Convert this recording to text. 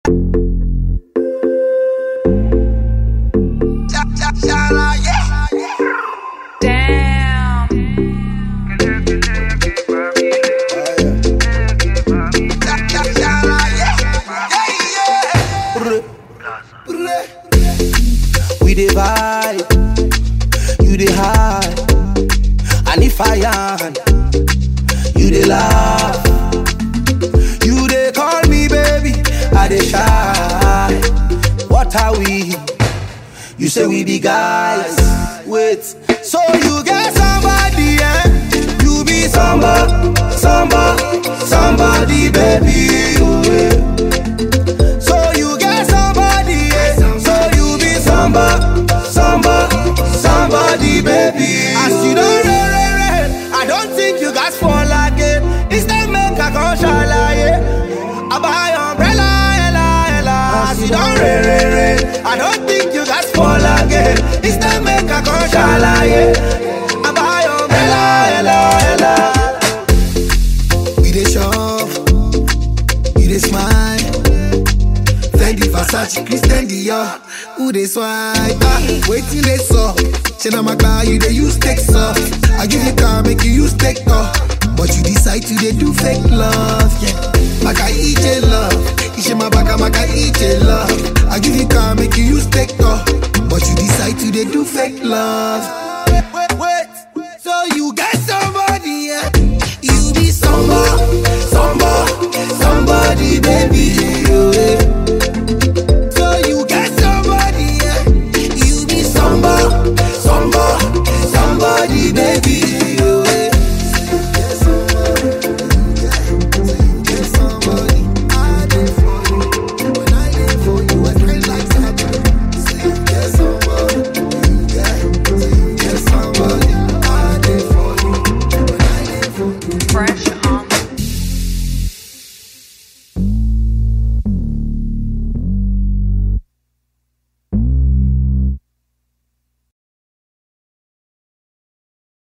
We dey vibe, you dey high, and if I am, you dey laugh. You dey call me baby, I dey shy. What are we? You say we be guys. Wait, so you get somebody, eh? You be somebody, baby. Yeah. So you get somebody, eh? So you be somebody, baby. As you don't rain, I don't think you guys fall again. Instead make a conshala, yeah. I buy umbrella, ella. As you don't rain, I don't think you guys fall again. Instead make a conshala, yeah. I buy umbrella, ella. We dey shove, you dey smile. Fendi, Versace, Christian Dior. Who dey swipe? Waiting they saw. Chena my car, you dey use take soft. I give you car, make you use take off. But you decide to dey do fake love, yeah. Maka ije love, ishe my baka maka ije love. I give you car, make you use take off. But you decide to dey do fake love. Wait, so you get somebody, yeah. You be somebody, baby.